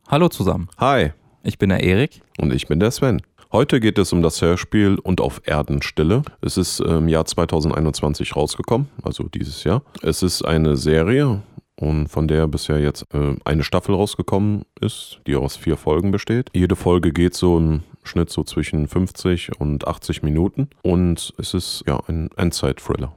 Hallo zusammen. Hi. Ich bin der Erik. Und ich bin der Sven. Heute geht es um das Hörspiel Und auf Erden Stille. Es ist im Jahr 2021 rausgekommen, also dieses Jahr. Es ist eine Serie, und von der bisher jetzt eine Staffel rausgekommen ist, die aus 4 Folgen besteht. Jede Folge geht so im Schnitt so zwischen 50 und 80 Minuten. Und es ist ja ein Endzeit-Thriller.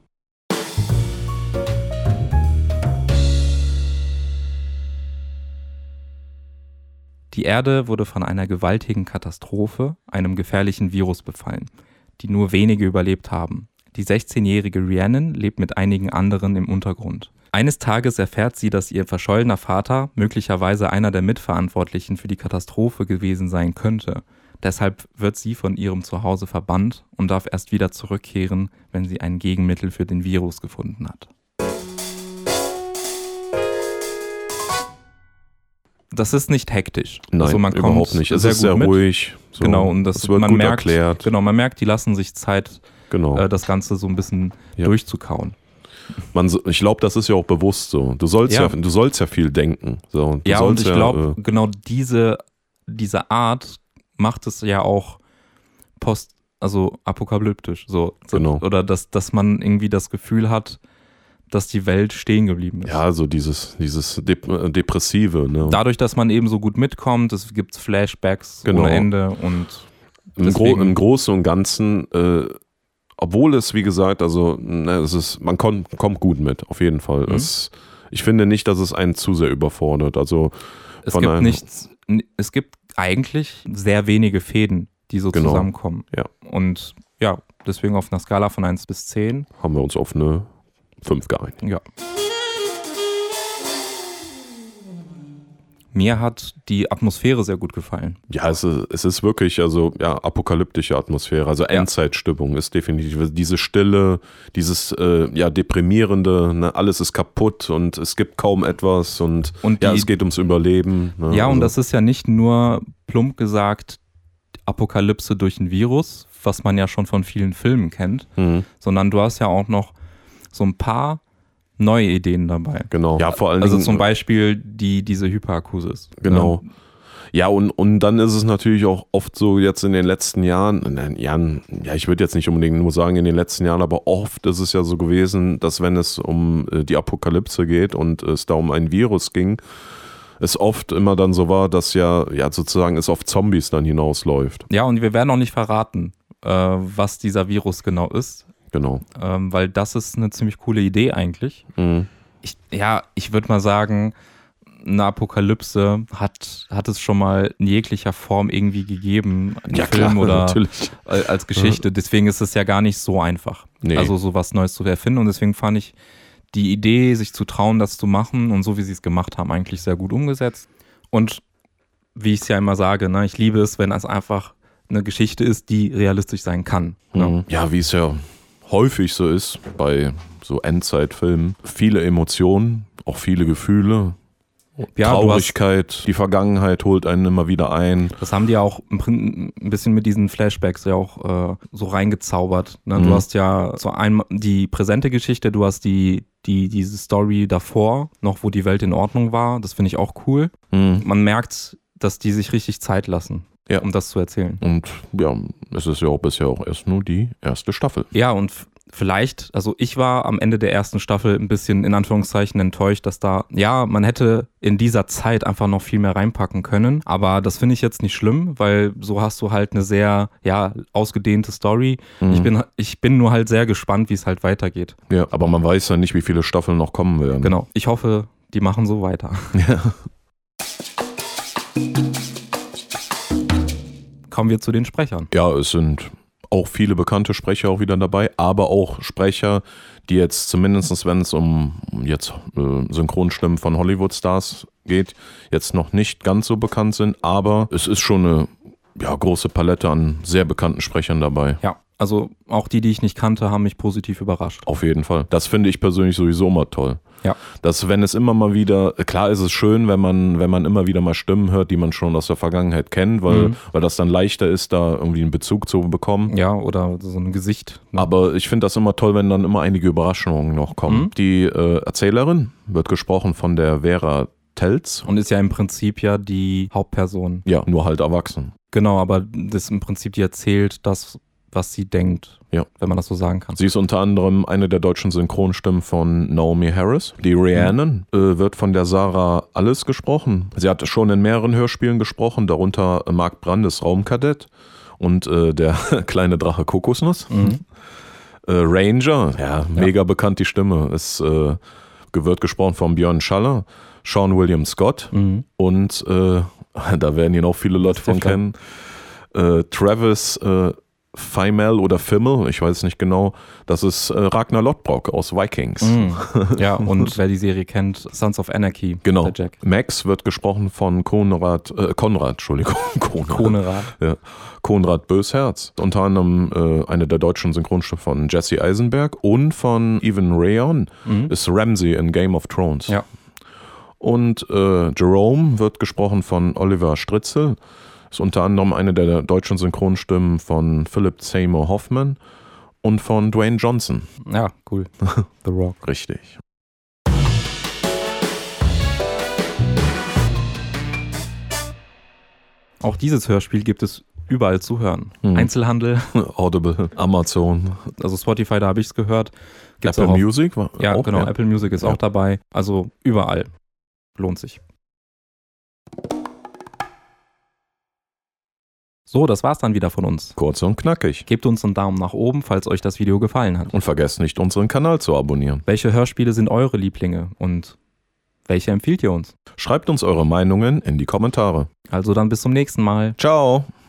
Die Erde wurde von einer gewaltigen Katastrophe, einem gefährlichen Virus befallen, die nur wenige überlebt haben. Die 16-jährige Rhiannon lebt mit einigen anderen im Untergrund. Eines Tages erfährt sie, dass ihr verschollener Vater möglicherweise einer der Mitverantwortlichen für die Katastrophe gewesen sein könnte. Deshalb wird sie von ihrem Zuhause verbannt und darf erst wieder zurückkehren, wenn sie ein Gegenmittel für den Virus gefunden hat. Das ist nicht hektisch. Nein, also man kommt überhaupt nicht. Es ist sehr ruhig. So. Genau, und das wird man gut merkt, erklärt. Genau, man merkt, die lassen sich Zeit, genau. Das Ganze so ein bisschen durchzukauen. Ich glaube, das ist ja auch bewusst so. Du sollst ja viel denken. So, und ich glaube, genau diese Art macht es ja auch apokalyptisch. So. Genau. Oder dass man irgendwie das Gefühl hat, dass die Welt stehen geblieben ist. Ja, so dieses Depressive. Ne? Dadurch, dass man eben so gut mitkommt, es gibt Flashbacks ohne Ende und im Großen und Ganzen, obwohl es, wie gesagt, man kommt gut mit, auf jeden Fall. Mhm. Ich finde nicht, dass es einen zu sehr überfordert. Also es gibt eigentlich sehr wenige Fäden, die so zusammenkommen. Ja. Und ja, deswegen auf einer Skala von 1 bis 10 haben wir uns auf eine 5 geeinigt. Ja. Mir hat die Atmosphäre sehr gut gefallen. Ja, es ist wirklich, apokalyptische Atmosphäre, also Endzeitstimmung ist definitiv diese Stille, dieses deprimierende, ne, alles ist kaputt und es gibt kaum etwas und es geht ums Überleben. Ne, ja, und das ist ja nicht nur, plump gesagt, Apokalypse durch ein Virus, was man ja schon von vielen Filmen kennt, sondern du hast ja auch noch so ein paar neue Ideen dabei. Genau. Ja, vor allen Dingen. Also zum Beispiel diese Hyperakusis. Genau. Ja, und dann ist es natürlich auch oft so jetzt in den letzten Jahren, ich würde jetzt nicht unbedingt nur sagen in den letzten Jahren, aber oft ist es ja so gewesen, dass wenn es um die Apokalypse geht und es da um ein Virus ging, es oft immer dann so war, dass sozusagen es auf Zombies dann hinausläuft. Ja, und wir werden auch nicht verraten, was dieser Virus genau ist. Genau. Weil das ist eine ziemlich coole Idee eigentlich. Mhm. Ich würde mal sagen, eine Apokalypse hat es schon mal in jeglicher Form irgendwie gegeben, im Film oder natürlich. Als Geschichte. Deswegen ist es ja gar nicht so einfach, also sowas Neues zu erfinden. Und deswegen fand ich die Idee, sich zu trauen, das zu machen und so wie sie es gemacht haben, eigentlich sehr gut umgesetzt. Und wie ich es ja immer sage, ne, ich liebe es, wenn es einfach eine Geschichte ist, die realistisch sein kann. Ne? Ja, wie es ja häufig so ist bei so Endzeitfilmen. Viele Emotionen, auch viele Gefühle. Ja, Traurigkeit, die Vergangenheit holt einen immer wieder ein. Das haben die ja auch ein bisschen mit diesen Flashbacks ja auch so reingezaubert. Ne? Du hast ja so einmal die präsente Geschichte, du hast diese Story davor, noch wo die Welt in Ordnung war. Das finde ich auch cool. Man merkt, dass die sich richtig Zeit lassen. Ja. Um das zu erzählen. Und ja, es ist ja auch bisher auch erst nur die erste Staffel. Ja, und vielleicht, also ich war am Ende der ersten Staffel ein bisschen in Anführungszeichen enttäuscht, dass man hätte in dieser Zeit einfach noch viel mehr reinpacken können. Aber das finde ich jetzt nicht schlimm, weil so hast du halt eine sehr, ausgedehnte Story. Ich bin nur halt sehr gespannt, wie es halt weitergeht. Ja, aber man weiß ja nicht, wie viele Staffeln noch kommen werden. Genau. Ich hoffe, die machen so weiter. Ja. Kommen wir zu den Sprechern. Ja, es sind auch viele bekannte Sprecher auch wieder dabei, aber auch Sprecher, die jetzt zumindest, wenn es um jetzt Synchronstimmen von Hollywood-Stars geht, jetzt noch nicht ganz so bekannt sind, aber es ist schon eine große Palette an sehr bekannten Sprechern dabei. Ja, also auch die ich nicht kannte, haben mich positiv überrascht. Auf jeden Fall. Das finde ich persönlich sowieso immer toll. Ja. Dass wenn es immer mal wieder, klar ist es schön, wenn man immer wieder mal Stimmen hört, die man schon aus der Vergangenheit kennt, weil das dann leichter ist, da irgendwie einen Bezug zu bekommen. Ja, oder so ein Gesicht. Ne? Aber ich finde das immer toll, wenn dann immer einige Überraschungen noch kommen. Die Erzählerin wird gesprochen von der Vera Telz. Und ist ja im Prinzip ja die Hauptperson. Ja, nur halt erwachsen. Genau, aber das im Prinzip, die erzählt das, was sie denkt, Ja. wenn man das so sagen kann. Sie ist unter anderem eine der deutschen Synchronstimmen von Naomi Harris. Die Rhiannon wird von der Sarah Alles gesprochen. Sie hat schon in mehreren Hörspielen gesprochen, darunter Mark Brandes Raumkadett und der kleine Drache Kokosnuss. Ranger, ja, mega bekannt die Stimme. Es wird gesprochen von Björn Schaller, Sean William Scott und da werden ihn auch viele Leute von kennen. Travis Fimmel oder Fimmel, ich weiß nicht genau, das ist Ragnar Lodbrok aus Vikings. Ja, und wer die Serie kennt, Sons of Anarchy. Genau. Der Jack. Max wird gesprochen von Konrad Bösherz. Unter anderem eine der deutschen Synchronstimmen von Jesse Eisenberg und von Evan Rheon ist Ramsay in Game of Thrones. Ja. Und Jerome wird gesprochen von Oliver Stritzel. Ist unter anderem eine der deutschen Synchronstimmen von Philip Seymour Hoffman und von Dwayne Johnson. Ja, cool. The Rock. Richtig. Auch dieses Hörspiel gibt es überall zu hören. Einzelhandel, Audible, Amazon. also Spotify, da habe ich es gehört. Gibt's Apple auch auf, Music? Ja, auch, genau, ja. Apple Music ist auch dabei. Also überall. Lohnt sich. So, das war's dann wieder von uns. Kurz und knackig. Gebt uns einen Daumen nach oben, falls euch das Video gefallen hat. Und vergesst nicht, unseren Kanal zu abonnieren. Welche Hörspiele sind eure Lieblinge und welche empfiehlt ihr uns? Schreibt uns eure Meinungen in die Kommentare. Also dann bis zum nächsten Mal. Ciao!